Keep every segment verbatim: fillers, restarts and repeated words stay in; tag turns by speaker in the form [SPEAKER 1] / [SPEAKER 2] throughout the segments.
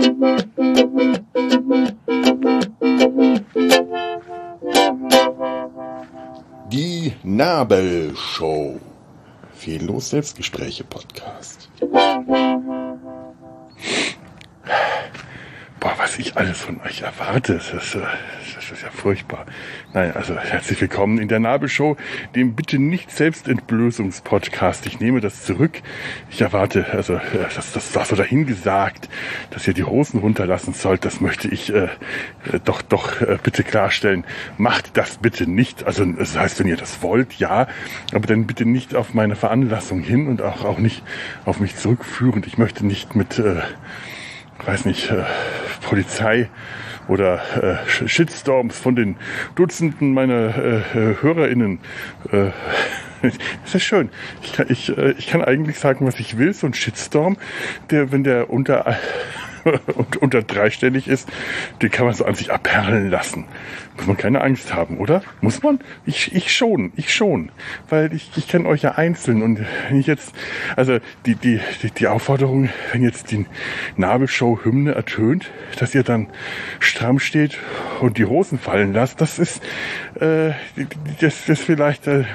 [SPEAKER 1] Die Nabelshow. Fehllos Selbstgespräche Podcast. Boah, was ich alles von euch erwarte, das ist, das ist ja furchtbar. Nein, also herzlich willkommen in der Nabelshow, dem bitte nicht Selbstentblößungs-Podcast. Ich nehme das zurück. Ich erwarte, also das, das war so dahingesagt, dass ihr die Hosen runterlassen sollt. Das möchte ich äh, doch doch äh, bitte klarstellen. Macht das bitte nicht. Also das heißt, wenn ihr das wollt, ja, aber dann bitte nicht auf meine Veranlassung hin und auch auch nicht auf mich zurückführend. Ich möchte nicht mit äh, weiß nicht, äh, Polizei oder äh, Shitstorms von den Dutzenden meiner äh, HörerInnen. Äh, das ist schön. Ich kann, ich, äh, ich kann eigentlich sagen, was ich will. So ein Shitstorm, der, wenn der unter und unter dreistellig ist, den kann man so an sich abperlen lassen. Muss man keine Angst haben, oder? Muss man? Ich, ich schon, ich schon. Weil ich, ich kenne euch ja einzeln und wenn ich jetzt, also die, die, die, die Aufforderung, wenn jetzt die Nabelshow-Hymne ertönt, dass ihr dann stramm steht und die Hosen fallen lasst, das ist, äh, das, das vielleicht, äh,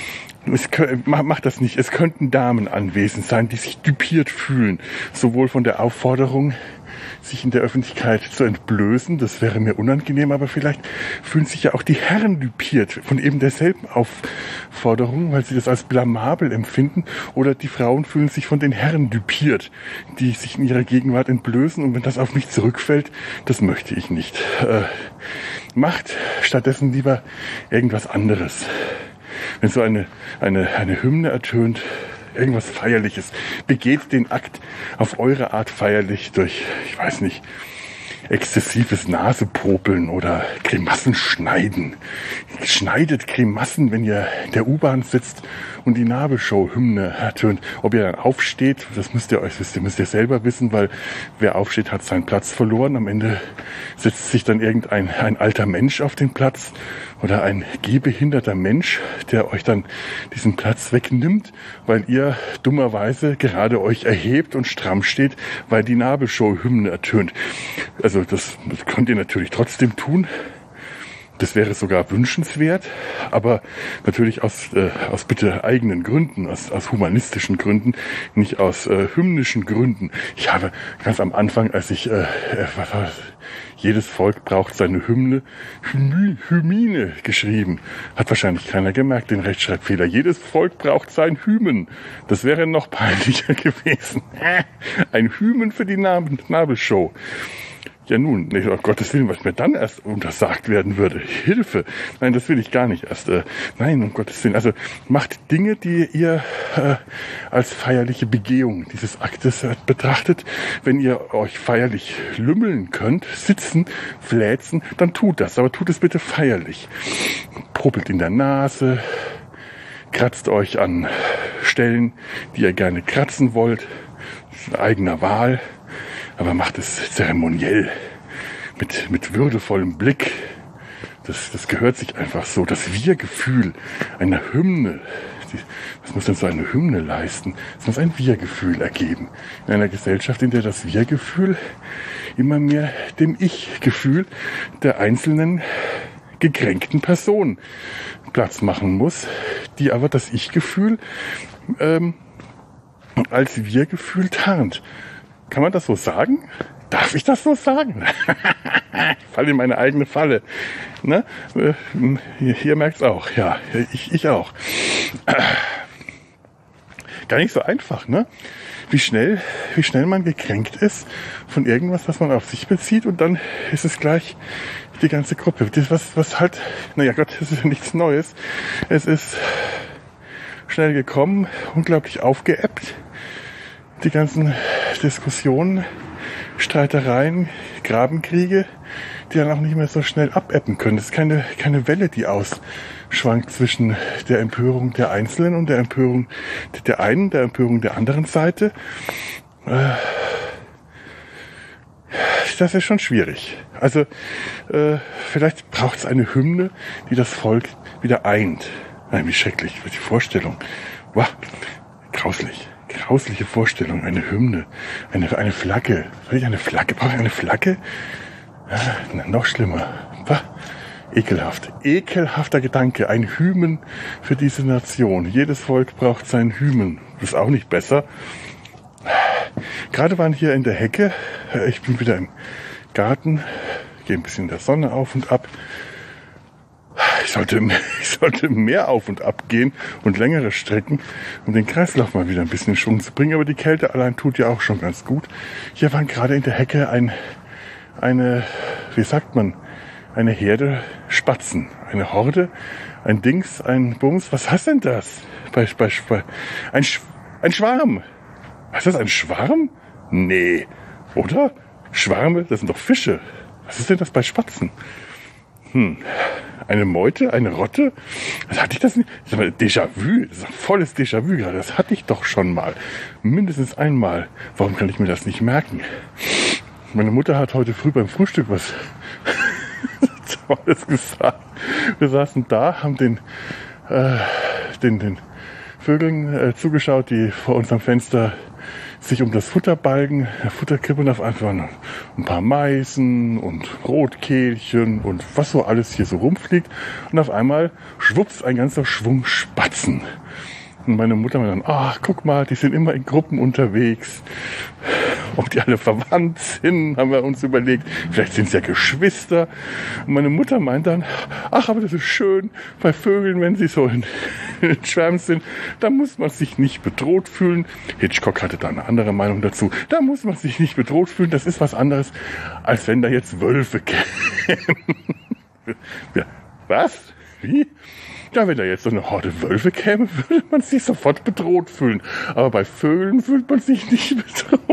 [SPEAKER 1] Es, macht das nicht. Es könnten Damen anwesend sein, die sich düpiert fühlen. Sowohl von der Aufforderung, sich in der Öffentlichkeit zu entblößen, das wäre mir unangenehm, aber vielleicht fühlen sich ja auch die Herren düpiert von eben derselben Aufforderung, weil sie das als blamabel empfinden, oder die Frauen fühlen sich von den Herren düpiert, die sich in ihrer Gegenwart entblößen, und wenn das auf mich zurückfällt, das möchte ich nicht. Äh, macht stattdessen lieber irgendwas anderes. Wenn so eine, eine, eine Hymne ertönt, irgendwas Feierliches, begeht den Akt auf eure Art feierlich durch, ich weiß nicht, exzessives Nasepopeln oder Grimassen schneiden. Schneidet Grimassen, wenn ihr in der U-Bahn sitzt und die Nabelshow-Hymne ertönt. Ob ihr dann aufsteht, das müsst ihr euch, das müsst ihr selber wissen, weil wer aufsteht, hat seinen Platz verloren. Am Ende setzt sich dann irgendein ein alter Mensch auf den Platz oder ein gehbehinderter Mensch, der euch dann diesen Platz wegnimmt, weil ihr dummerweise gerade euch erhebt und stramm steht, weil die Nabelshow-Hymne ertönt. Also das, das könnt ihr natürlich trotzdem tun. Das wäre sogar wünschenswert, aber natürlich aus, äh, aus bitte eigenen Gründen, aus, aus humanistischen Gründen, nicht aus äh, hymnischen Gründen. Ich habe ganz am Anfang, als ich, äh, was war das? Jedes Volk braucht seine Hymne, Hymy, Hymine geschrieben. Hat wahrscheinlich keiner gemerkt, den Rechtschreibfehler. Jedes Volk braucht sein Hymen. Das wäre noch peinlicher gewesen. Ein Hymen für die Nabelshow. Ja nun, nicht, um Gottes Willen, was mir dann erst untersagt werden würde. Hilfe! Nein, das will ich gar nicht erst. Äh, nein, um Gottes Willen. Also macht Dinge, die ihr äh, als feierliche Begehung dieses Aktes äh, betrachtet. Wenn ihr euch feierlich lümmeln könnt, sitzen, fläzen, dann tut das. Aber tut es bitte feierlich. Popelt in der Nase, kratzt euch an Stellen, die ihr gerne kratzen wollt. Das ist eigener Wahl. Aber macht es zeremoniell, mit, mit würdevollem Blick. Das, das gehört sich einfach so. Das Wir-Gefühl einer Hymne. Die, was muss denn so eine Hymne leisten? Es muss ein Wir-Gefühl ergeben. In einer Gesellschaft, in der das Wir-Gefühl immer mehr dem Ich-Gefühl der einzelnen gekränkten Person Platz machen muss, die aber das Ich-Gefühl ähm, als Wir-Gefühl tarnt. Kann man das so sagen? Darf ich das so sagen? Ich falle in meine eigene Falle. Ne? Hier, hier merkt's auch. Ja, ich, ich auch. Gar nicht so einfach, ne? Wie schnell, wie schnell man gekränkt ist von irgendwas, was man auf sich bezieht, und dann ist es gleich die ganze Gruppe. Das, was, was halt, naja Gott, das ist ja nichts Neues. Es ist schnell gekommen, unglaublich aufgeebbt. Die ganzen Diskussionen, Streitereien, Grabenkriege, die dann auch nicht mehr so schnell abebben können. Das ist keine, keine Welle, die ausschwankt zwischen der Empörung der Einzelnen und der Empörung der einen, der Empörung der anderen Seite. Das ist schon schwierig. Also äh, vielleicht braucht es eine Hymne, die das Volk wieder eint. Nein, wie schrecklich, die Vorstellung. Wow, grauslich. grausliche Vorstellung, eine Hymne, eine, eine Flagge. Soll ich eine Flagge? Brauche ich eine Flagge? Ja, na, noch schlimmer. Bah, ekelhaft. Ekelhafter Gedanke. Ein Hymen für diese Nation. Jedes Volk braucht seinen Hymen. Das ist auch nicht besser. Gerade waren hier in der Hecke. Ich bin wieder im Garten. Gehe ein bisschen in der Sonne auf und ab. Ich sollte, ich sollte mehr auf und ab gehen und längere Strecken, um den Kreislauf mal wieder ein bisschen in Schwung zu bringen. Aber die Kälte allein tut ja auch schon ganz gut. Hier waren gerade in der Hecke ein, eine, wie sagt man, eine Herde Spatzen. Eine Horde, ein Dings, ein Bums. Was heißt denn das? Bei, bei, bei, ein, Sch, ein Schwarm. Was ist das, ein Schwarm? Nee. Oder? Schwärme, das sind doch Fische. Was ist denn das bei Spatzen? Hm. Eine Meute, eine Rotte? Das hatte ich das nicht. Das ist aber Déjà-vu. Das ist ein volles Déjà-vu gerade. Das hatte ich doch schon mal. Mindestens einmal. Warum kann ich mir das nicht merken? Meine Mutter hat heute früh beim Frühstück was Tolles gesagt. Wir saßen da, haben den, äh, den, den Vögeln äh, zugeschaut, die vor unserem Fenster sich um das Futter balgen, der Futterkrippe, und auf einmal ein paar Meißen und Rotkehlchen und was so alles hier so rumfliegt. Und auf einmal schwupps ein ganzer Schwung Spatzen. Und meine Mutter meinte dann, ach, guck mal, die sind immer in Gruppen unterwegs. Ob die alle verwandt sind, haben wir uns überlegt. Vielleicht sind es ja Geschwister. Und meine Mutter meint dann, ach, aber das ist schön bei Vögeln, wenn sie so in, in Schwärmen sind. Da muss man sich nicht bedroht fühlen. Hitchcock hatte da eine andere Meinung dazu. Da muss man sich nicht bedroht fühlen. Das ist was anderes, als wenn da jetzt Wölfe kämen. Ja, was? Wie? Ja, wenn da jetzt so eine Horde Wölfe käme, würde man sich sofort bedroht fühlen. Aber bei Vögeln fühlt man sich nicht bedroht.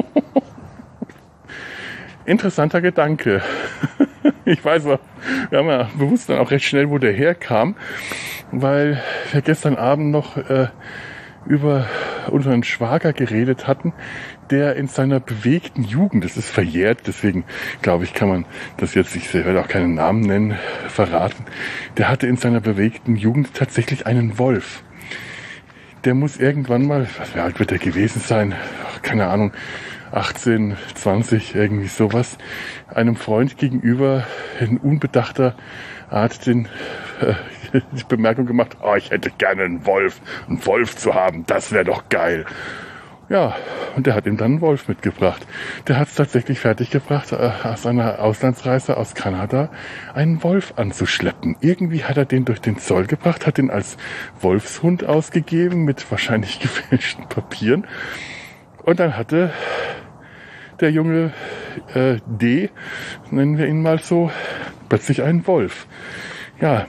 [SPEAKER 1] Interessanter Gedanke. Ich weiß auch, wir haben ja bewusst dann auch recht schnell, wo der herkam, weil wir gestern Abend noch äh, über unseren Schwager geredet hatten, der in seiner bewegten Jugend, das ist verjährt, deswegen glaube ich, kann man das jetzt, ich werde auch keinen Namen nennen, verraten, der hatte in seiner bewegten Jugend tatsächlich einen Wolf. Der muss irgendwann mal, was wie alt wird der gewesen sein, ach, keine Ahnung, achtzehn, zwanzig, irgendwie sowas, einem Freund gegenüber in unbedachter Art den, äh, die Bemerkung gemacht, oh, ich hätte gerne einen Wolf, einen Wolf zu haben, das wäre doch geil. Ja, und der hat ihm dann einen Wolf mitgebracht. Der hat es tatsächlich fertiggebracht, äh, aus einer Auslandsreise aus Kanada einen Wolf anzuschleppen. Irgendwie hat er den durch den Zoll gebracht, hat den als Wolfshund ausgegeben mit wahrscheinlich gefälschten Papieren. Und dann hatte der junge äh, D, nennen wir ihn mal so, plötzlich einen Wolf. Ja,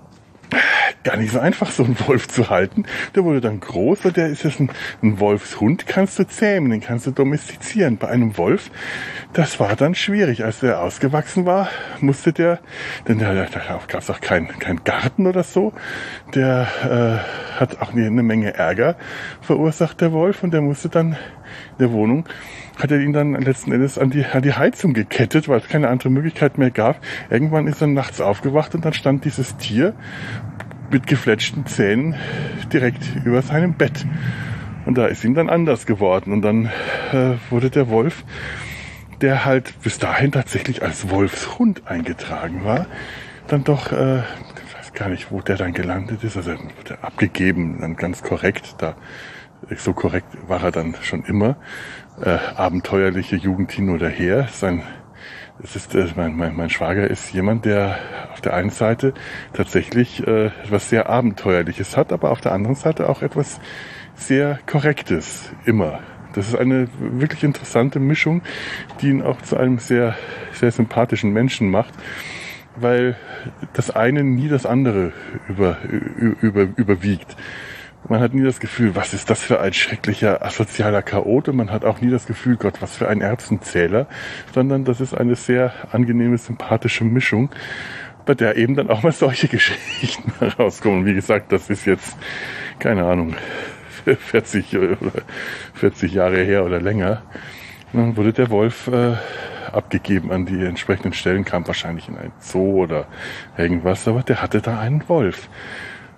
[SPEAKER 1] gar nicht so einfach, so einen Wolf zu halten. Der wurde dann groß und der ist jetzt ein, ein Wolfshund, kannst du zähmen, den kannst du domestizieren. Bei einem Wolf, das war dann schwierig. Als der ausgewachsen war, musste der, denn da, da gab es auch keinen kein Garten oder so, der äh, hat auch eine, eine Menge Ärger verursacht, der Wolf, und der musste dann in der Wohnung, hat er ihn dann letzten Endes an die, an die Heizung gekettet, weil es keine andere Möglichkeit mehr gab. Irgendwann ist er nachts aufgewacht und dann stand dieses Tier mit gefletschten Zähnen direkt über seinem Bett. Und da ist ihm dann anders geworden. Und dann äh, wurde der Wolf, der halt bis dahin tatsächlich als Wolfshund eingetragen war, dann doch, äh, ich weiß gar nicht, wo der dann gelandet ist, also wurde abgegeben, dann ganz korrekt, da so korrekt war er dann schon immer. Äh, abenteuerliche Jugend hin oder her. Sein, es ist, äh, mein, mein, mein Schwager ist jemand, der auf der einen Seite tatsächlich äh, etwas sehr Abenteuerliches hat, aber auf der anderen Seite auch etwas sehr Korrektes, immer. Das ist eine wirklich interessante Mischung, die ihn auch zu einem sehr, sehr sympathischen Menschen macht, weil das eine nie das andere über, über, überwiegt. Man hat nie das Gefühl, was ist das für ein schrecklicher, asozialer Chaot, und man hat auch nie das Gefühl, Gott, was für ein Erbsenzähler, sondern das ist eine sehr angenehme, sympathische Mischung, bei der eben dann auch mal solche Geschichten herauskommen. Wie gesagt, das ist jetzt, keine Ahnung, vierzig oder vierzig Jahre her oder länger. Dann wurde der Wolf äh, abgegeben an die entsprechenden Stellen, kam wahrscheinlich in ein Zoo oder irgendwas, aber der hatte da einen Wolf.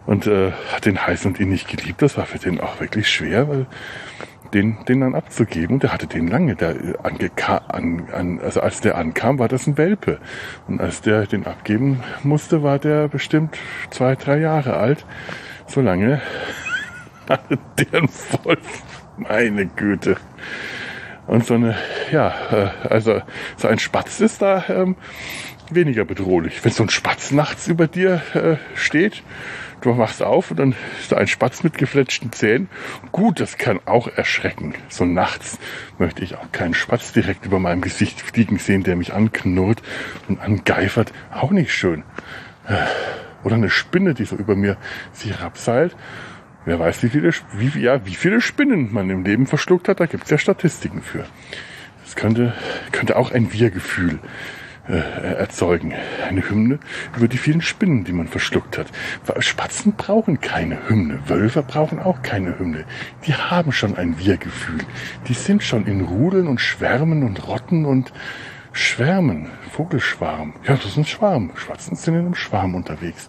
[SPEAKER 1] und äh, hat den heiß und innig geliebt. Das war für den auch wirklich schwer, weil den, den dann abzugeben. Der hatte den lange. Der angeka- an, an, also als der ankam, war das ein Welpe. Und als der den abgeben musste, war der bestimmt zwei, drei Jahre alt. So lange hatte der einen Wolf. Meine Güte. Und so eine, ja, äh, also so ein Spatz ist da ähm, weniger bedrohlich. Wenn so ein Spatz nachts über dir äh, steht, du wachst auf und dann ist da ein Spatz mit gefletschten Zähnen. Gut, das kann auch erschrecken. So nachts möchte ich auch keinen Spatz direkt über meinem Gesicht fliegen sehen, der mich anknurrt und angeifert. Auch nicht schön. Oder eine Spinne, die so über mir sich herabseilt. Wer weiß, wie viele, wie, ja, wie viele Spinnen man im Leben verschluckt hat, da gibt es ja Statistiken für. Das könnte, könnte auch ein Wir-Gefühl äh, erzeugen. Eine Hymne über die vielen Spinnen, die man verschluckt hat. Spatzen brauchen keine Hymne. Wölfe brauchen auch keine Hymne. Die haben schon ein Wir-Gefühl. Die sind schon in Rudeln und Schwärmen und Rotten und Schwärmen. Vogelschwarm. Ja, das ist ein Schwarm. Spatzen sind in einem Schwarm unterwegs.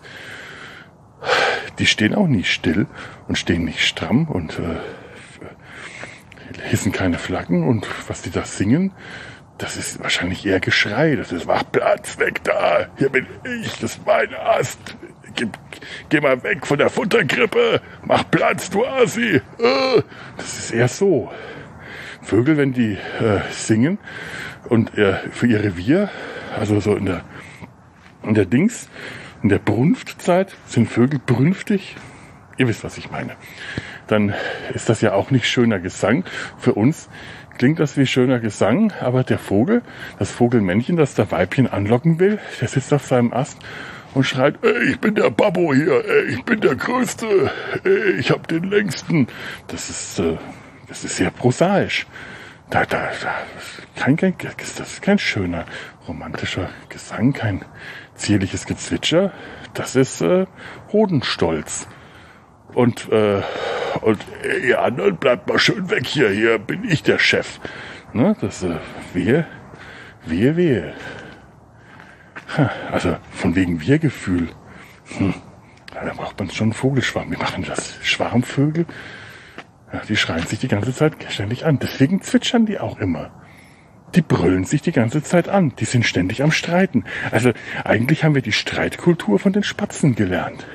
[SPEAKER 1] Die stehen auch nie still und stehen nicht stramm und äh, hissen keine Flaggen und was die da singen, das ist wahrscheinlich eher Geschrei. Das ist, mach Platz, weg da, hier bin ich, das ist mein Ast, geh, geh mal weg von der Futterkrippe, mach Platz, du Asi. Äh, das ist eher so. Vögel, wenn die äh, singen und äh, für ihr Revier, also so in der, in der Dings, in der Brunftzeit sind Vögel brünftig. Ihr wisst, was ich meine. Dann ist das ja auch nicht schöner Gesang. Für uns klingt das wie schöner Gesang, aber der Vogel, das Vogelmännchen, das der Weibchen anlocken will, der sitzt auf seinem Ast und schreit, ey, ich bin der Babbo hier, ey, ich bin der Größte, ey, ich hab den längsten. Das ist, äh, das ist sehr prosaisch. Da, da, da, kein, kein, das ist kein schöner romantischer Gesang, kein zierliches Gezwitscher, das ist äh, Hodenstolz. Und, äh, und äh, ihr anderen bleibt mal schön weg hier, hier bin ich der Chef. Ne, das äh, wehe, wehe, wehe. Ha, also von wegen Wir-Gefühl. Hm, da braucht man schon einen Vogelschwarm. Wir machen das. Schwarmvögel, ja, die schreien sich die ganze Zeit ständig an. Deswegen zwitschern die auch immer. Die brüllen sich die ganze Zeit an. Die sind ständig am Streiten. Also eigentlich haben wir die Streitkultur von den Spatzen gelernt.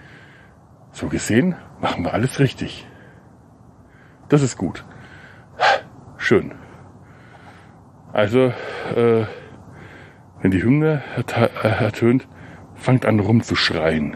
[SPEAKER 1] So gesehen machen wir alles richtig. Das ist gut. Schön. Also, äh, wenn die Hymne ertönt, fangt an rumzuschreien.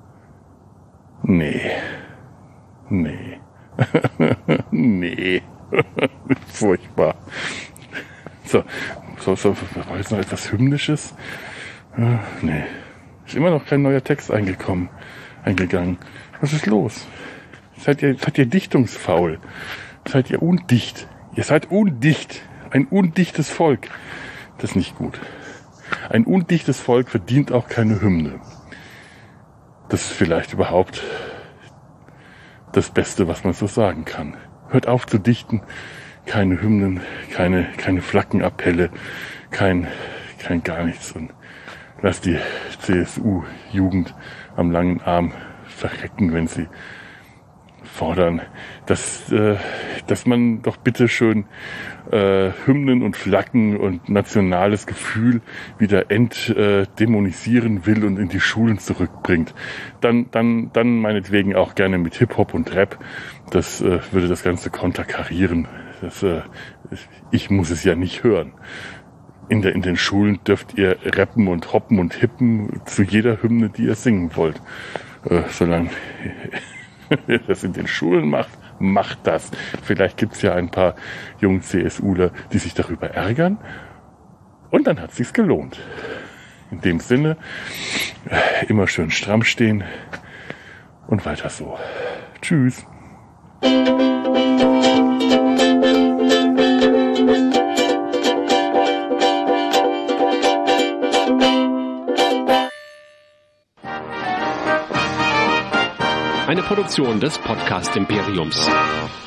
[SPEAKER 1] Nee. Nee. Nee. Furchtbar. So, so, so, war jetzt noch etwas Hymnisches? Äh, nee. Ist immer noch kein neuer Text eingekommen, eingegangen. Was ist los? Seid ihr, seid ihr dichtungsfaul? Seid ihr undicht? Ihr seid undicht. Ein undichtes Volk. Das ist nicht gut. Ein undichtes Volk verdient auch keine Hymne. Das ist vielleicht überhaupt das Beste, was man so sagen kann. Hört auf zu dichten. Keine Hymnen, keine, keine Flaggenappelle, kein, kein gar nichts. Und lasst die C S U-Jugend am langen Arm verrecken, wenn sie fordern, dass, äh, dass man doch bitte schön äh, Hymnen und Flaggen und nationales Gefühl wieder entdämonisieren äh, will und in die Schulen zurückbringt. Dann, dann, dann meinetwegen auch gerne mit Hip-Hop und Rap. Das äh, würde das Ganze konterkarieren. Das, äh, ich muss es ja nicht hören. In, der, in den Schulen dürft ihr rappen und hoppen und hippen zu jeder Hymne, die ihr singen wollt. Äh, solange ihr das in den Schulen macht, macht das. Vielleicht gibt's ja ein paar jungen CSUler, die sich darüber ärgern. Und dann hat sich's gelohnt. In dem Sinne, immer schön stramm stehen und weiter so. Tschüss.
[SPEAKER 2] Eine Produktion des Podcast Imperiums.